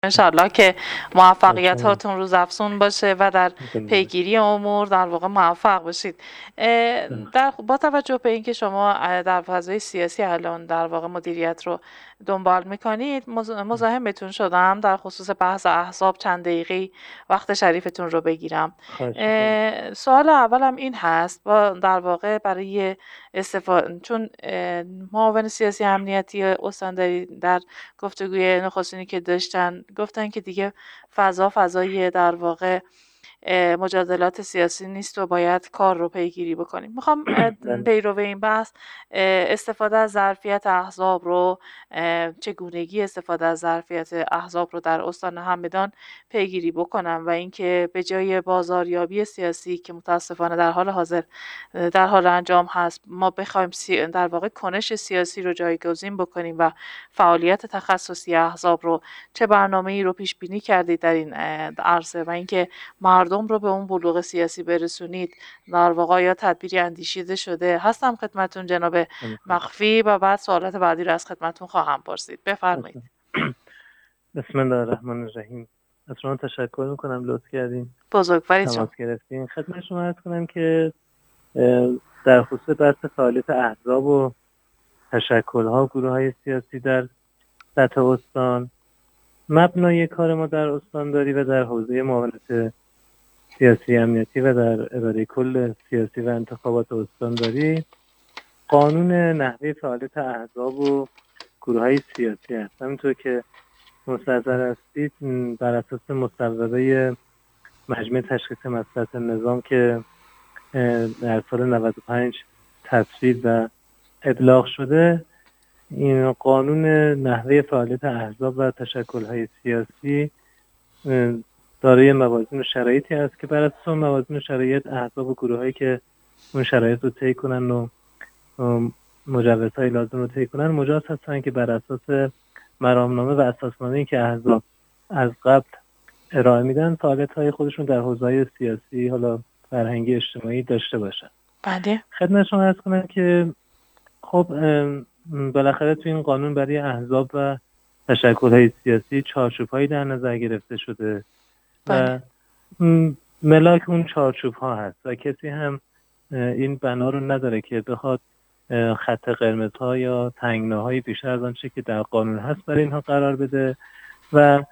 انشالله که موفقیت انشالله. هاتون روز افزون باشه و در پیگیری امور در واقع موفق باشید. با توجه به اینکه شما در فضای سیاسی الان در واقع مدیریت رو دنبال میکنید، مزاحمتون شدم در خصوص بحث احزاب چند دقیقه وقت شریفتون رو بگیرم. سوال اولم این هست، در واقع برای استفاده، چون معاون سیاسی امنیتی استانداری در گفتگوی نخستینی که داشتن گفتن که دیگه فضای در واقع مجادلات سیاسی نیست و باید کار رو پیگیری بکنیم. میخوام پیرو این بحث استفاده از ظرفیت احزاب رو، چگونگی استفاده از ظرفیت احزاب رو در استان همدان پیگیری بکنم و اینکه به جای بازاریابی سیاسی که متاسفانه در حال حاضر در حال انجام هست، ما بخوایم در واقع کنش سیاسی رو جایگزین بکنیم و فعالیت تخصصی احزاب رو، چه برنامه‌ای رو پیش بینی کردید در این عرصه و اینکه مردم رو به اون بلوغ سیاسی برسونید؟ در واقع یا تدبیری اندیشیده شده؟ هستم خدمتون جناب مخفی و بعد سوالات بعدی رو از خدمتون خواهم پرسید. بفرمایید. بسم الله الرحمن الرحیم. از شما تشکر میکنم، لطف کردین بزرگواری تماس گرفتین. خدمت شما عرض کنم که در خصوص بحث فعالیت احزاب و تشکل‌ها و گروه‌های سیاسی در سطح استان، مبنای کار ما در استانداری و در حوزه معاونت سیاسی امنیتی و در اداره کل سیاسی و انتخابات استانداری قانون نحوه فعالیت احزاب و گروه‌های سیاسی هست. همونطور که مستحضر هستید، بر اساس مصوبه مجمع تشخیص مصلحت نظام که در سال 95 تصویب و ابلاغ شده، این قانون نحوه فعالیت احزاب و تشکل‌های سیاسی دارای موازین و شرایطی است که بر اساس موازین و شرایط احزاب و گروهایی که اون شرایط رو طی کنن و مجوزهای لازم رو طی کنن مجاز هستن که بر اساس مرامنامه و اساسنامه‌ای که احزاب از قبل ارائه میدن فعالیت‌های خودشون در حوزه‌های سیاسی، حالا فرهنگی، اجتماعی داشته باشن. بله. خدمت شما عرض کنم که خب بالاخره تو این قانون برای احزاب و تشکل‌های سیاسی چارچوب‌هایی در نظر گرفته شده و ملاک اون چارچوب‌ها هست و کسی هم این بنا رو نداره که بخواد خط قرمزها یا تنگناهای بیشتر از آنچه که در قانون هست برای اینها قرار بده و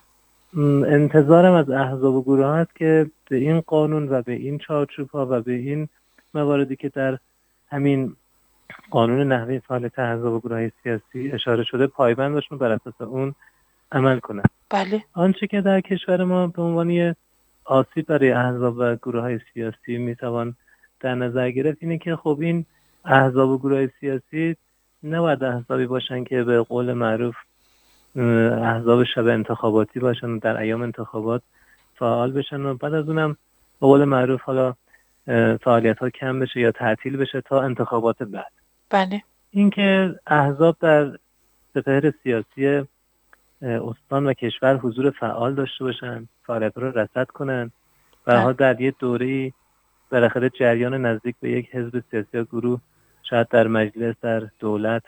انتظارم از احزاب و گروه هست که به این قانون و به این چارچوب‌ها و به این مواردی که در همین قانون نحوه فعالیت احزاب و گروه‌های سیاسی اشاره شده پایبند باشن، بر اساس اون عمل کنن. بله. آنچه که در کشور ما به عنوان آسیب برای احزاب و گروه‌های سیاسی میتوان در نظر گرفت اینه که خب این احزاب و گروه‌های سیاسی نباید احزابی باشن که به قول معروف احزاب شب انتخاباتی باشن و در ایام انتخابات فعال بشن و بعد از اونم به قول معروف حالا فعالیت‌ها کم بشه یا تعطیل بشه تا انتخابات بعد. بله. اینکه احزاب در سپهر سیاسی استان و کشور حضور فعال داشته باشن، فعالیت‌ها رو رصد کنن و در یه دوره‌ای بالاخره جریان نزدیک به یک حزب سیاسی یا گروه، شاید در مجلس، در دولت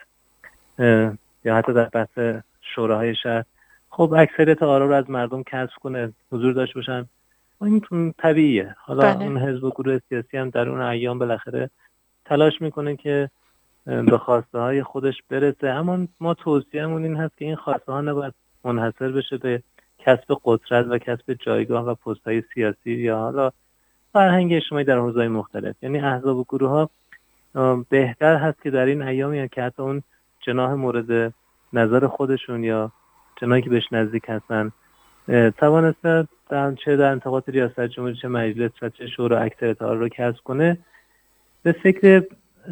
یا حتی در بحث شوراهای شهر، خب اکثریت آرا رو از مردم کسب کنه، حضور داشته باشن، این طبیعیه. حالا اون حزب و گروه سیاسی هم در اون ایام بالاخره تلاش میکنه که به خواسته های خودش برسه، اما ما توصیه‌مون این هست که این خواسته ها نباید منحصر بشه به کسب قدرت و کسب جایگاه و پست های سیاسی یا حالا فرهنگ اجتماعی در حوزه‌های مختلف. یعنی احزاب و گروه ها بهتر هست که در این ایامی که حتی اون جناح مورد نظر خودشون یا جناحی که بهش نزدیک هستن توانسته چه در انتخابات ریاست جمهوری، چه مجلس و چه شورا اکثریت رو کسب کنه، به فکر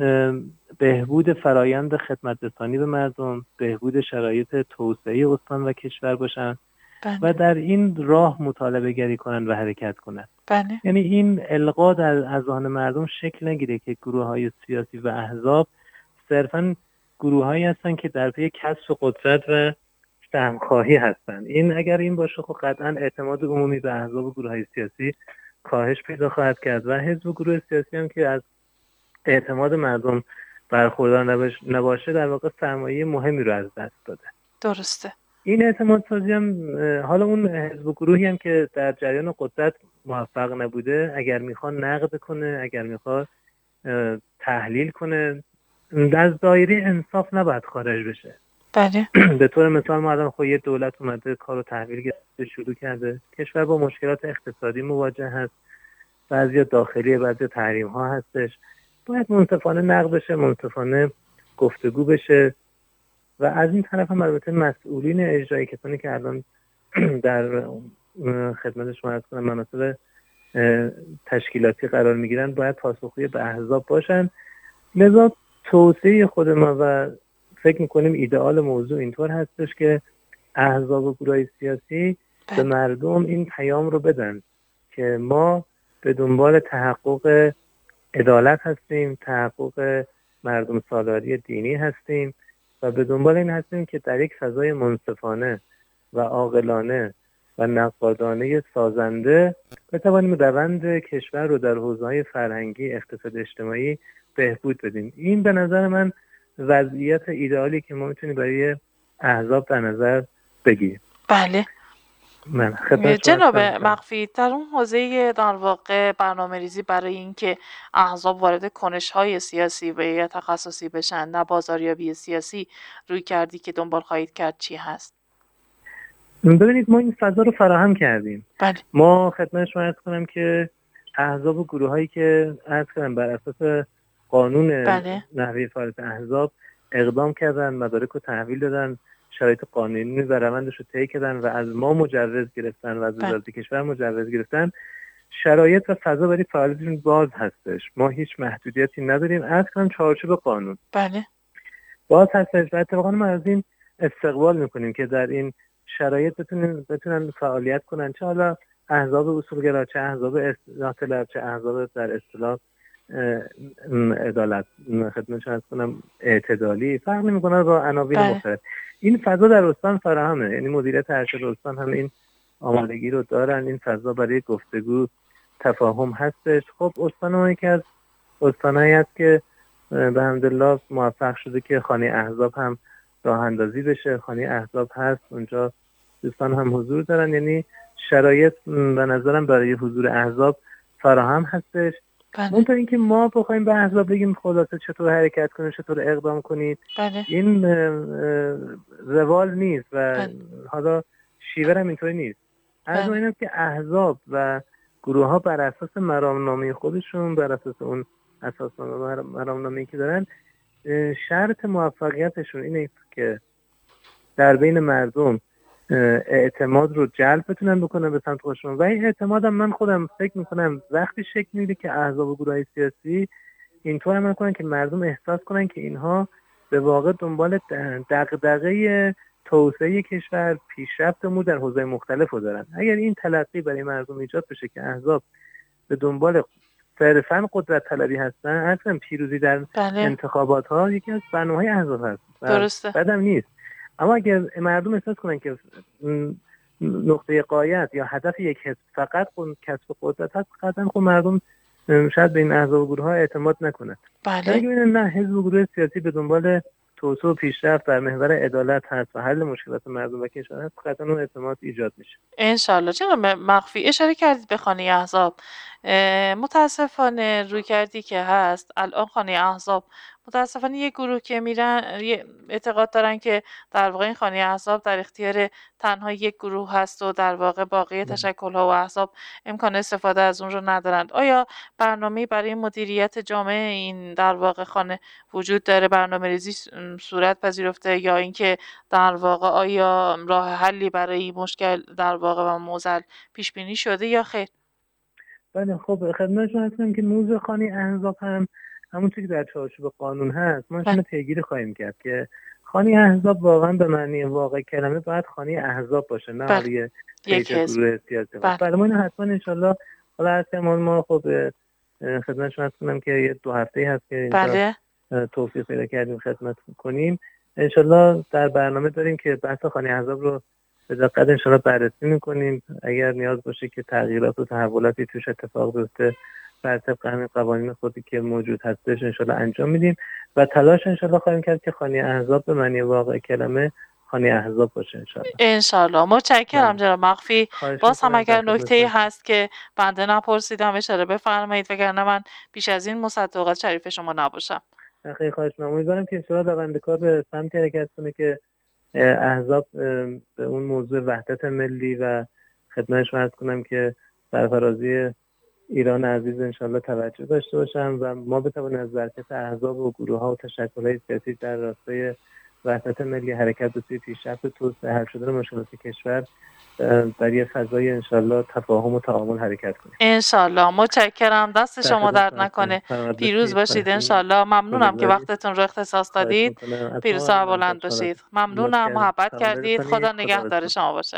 بهبود فرایند خدمت‌رسانی به مردم، بهبود شرایط توسعه استان و کشور باشن و در این راه مطالبه گری کنن و حرکت کنن. یعنی این القا در اذهان مردم شکل نگیره که گروه‌های سیاسی و احزاب صرفاً گروه‌هایی هستن که در پی کسب قدرت و سهم‌خواهی هستن. این اگر این باشه خب قطعاً اعتماد عمومی به احزاب و گروه‌های سیاسی کاهش پیدا خواهد کرد و حزب و گروه سیاسی هم که از اعتماد مردم برخوردار نباشه در واقع سرمایه مهمی رو از دست داده. درسته. این اعتماد سازی هم حالا اون حزب و گروهی هم که در جریان قدرت موفق نبوده، اگر میخواد نقد کنه، اگر میخواد تحلیل کنه، از دایره انصاف نباید خارج بشه. بله. به طور مثال ما الان خب یه دولت اومده کارو تحویل گرفته شروع کرده، کشور با مشکلات اقتصادی مواجه هست، بعضی داخلی بعضی تحریم ها هستش، باید منصفانه نقد بشه، منصفانه گفتگو بشه. و از این طرف هم البته مسئولین اجرایی، کسانی که الان در خدمت شما هست کنم مناصب تشکیلاتی قرار میگیرن، باید پاسخگوی به احزاب باشن. لذا توصیه خود ما و فکر میکنیم ایدئال موضوع اینطور هستش که احزاب و گروهای سیاسی به مردم این پیام رو بدن که ما به دنبال تحقق عدالت هستیم، تحقق مردم سالاری دینی هستیم و به دنبال این هستیم که در یک فضای منصفانه و عاقلانه و نقادانه سازنده بتوانیم روند کشور رو در حوزه‌های فرهنگی، اقتصاد اجتماعی بهبود بدیم. این به نظر من وضعیت ایدئالی که ما میتونیم برای احزاب در نظر بگیریم. بله. جناب هستم. مخفی، در اون حوزه در واقع برنامه‌ریزی برای اینکه احزاب وارد کنش‌های سیاسی و یا تخصصی بشن، نه بازاریابی سیاسی، روی کردی که دنبال خواهید کرد چی هست؟ ببینید ما این فضا رو فراهم کردیم. بله. ما خدمت شما عرض کنم که احزاب و گروهایی که عرض کردم بر اساس قانون نحوه فعالیت احزاب اقدام کردن، مدارک رو تحویل دادن، شرایط قانونی و روندش رو طی کردن و از ما مجوز گرفتن و از وزارت کشور مجوز گرفتن، شرایط و فضا برای فعالیتشون باز هستش. ما هیچ محدودیتی نداریم، عرض کنم چارچوب قانون بله باز هستش و اتفاقا ما از این استقبال میکنیم که در این شرایط بتونن فعالیت کنن، چه حالا احزاب اصولگرا، چه احزاب اصلاح طلب، چه احزاب در اصطلاح عدالت، خدمتش عرض کنم اعتدالی، فرق نمیکنه با عناوین مختلف. این فضا در استان فراهمه، یعنی مدیریت ارشد استان هم این آمادگی رو دارن، این فضا برای گفتگو تفاهم هستش. خب استان ما یکی از استانایی است که به حمدالله موفق شده که خانه احزاب هم راه اندازی بشه، خانه احزاب هست، اونجا دوستان هم حضور دارن، یعنی شرایط به نظرم برای حضور احزاب فراهم هستش. منتها اینکه ما بخوایم به احزاب بگیم خلاصه چطور حرکت کنید، چطور اقدام کنید، این روال نیست و حالا شیوه هم اینطوری نیست. از این است که احزاب و گروه ها بر اساس مرامنامه خودشون، بر اساس اون اساس مرامنامه‌ای که دارن، شرط موفقیتشون اینه که در بین مردم اعتماد رو جلب بتونن بکنن به سمت خودشون. و این اعتماد هم من خودم فکر میکنم وقتی شکل میده که احزاب و گروهای سیاسی اینطور عمل کنن که مردم احساس کنن که اینها به واقع دنبال دغدغه توسعه کشور، پیشرفت امور در حوزه مختلف رو دارن. اگر این تلقی برای مردم ایجاد بشه که احزاب به دنبال صرفاً قدرت طلبی هستن، اصلا پیروزی در انتخابات ها یکی از برنامه‌های احزاب هست، درسته، بعدم نیست. اما اگر مردم احساس کنن که نقطه غایت یا هدف یک حزب فقط کسب قدرت هست، قطعا خب مردم شاید به این احزاب و گروه ها اعتماد نکنند. بله. اگه ببینن نه، حزب و گروه سیاسی به دنبال توسعه و پیشرفت در محور عدالت هست و حل مشکلات مردم و کشور هست، قطعا اون اعتماد ایجاد میشه. انشالله. جناب مخفی، اشاره کردید به خانه احزاب. متاسفانه روی کردی که هست الان خانه احزاب، متاسفانه یک گروه که میرن اعتقاد دارن که در واقع این خانه احزاب در اختیار تنها یک گروه هست و در واقع باقی تشکل‌ها و احزاب امکان استفاده از اون رو ندارند. آیا برنامه‌ای برای مدیریت جامعه این در واقع خانه وجود داره، برنامه‌ریزی صورت پذیرفته، یا اینکه در واقع آیا راه حلی برای این مشکل در واقع و معضل پیش بینی شده یا خیر؟ بله، خب خدمتتون هستم که موضوع خانه احزاب هم همونطوری که در چارچوب قانون هست ما شما پیگیری خواهیم کرد که خانه احزاب واقعا به معنی واقع کلمه باید خانه احزاب باشه، نه حالی یک گروه سیاسی. بله، ما اینو حتما انشالله حالا هست ما خب خدمت شما هستم که یه 2 هفته‌ای هست که توفیق پیدا کردیم خدمت کنیم. انشالله در برنامه داریم که بحث خانه احزاب رو به دقت انشالله بررسی میکنیم. اگر نیاز باشه که تغییرات و تحولاتی توش اتفاق بیفته بر طبق همین قوانین خودی که موجود هستش انشالله انجام میدیم و تلاش انشالله خواهیم کرد که خانه احزاب به معنی واقع کلمه خانه احزاب باشه انشالله. انشالله. متشکرم جناب مخفی. باز هم اگر نکته‌ای هست که بنده نپرسیدم اشاره بفرمایید، وگرنه من بیش از این مصدقات شریف شما نباشم. خیلی خواهش می‌کنم. امیدوارم که انشالله روندکار به سمت حرکت کنه که احزاب به اون موضوع وحدت ملی و خدمتش عرض کنم که سرفرازی ایران عزیز انشالله توجه داشته باشم و ما بتوانیم از برکت احزاب و گروه‌ها و تشکل‌های سیاسی در راستای وحدت ملی حرکت به سوی پیشرفت توسعه حل شدن مشکلات کشور در یه فضای انشالله تفاهم و تعامل حرکت کنیم. انشالله. متشکرم. دست شما درد نکنه. پیروز باشید انشالله. ممنونم که وقتتون رو اختصاص دادید. پیروز و بلند باشید. ممنونم. محبت کردید. خدا نگهدار شما باشه.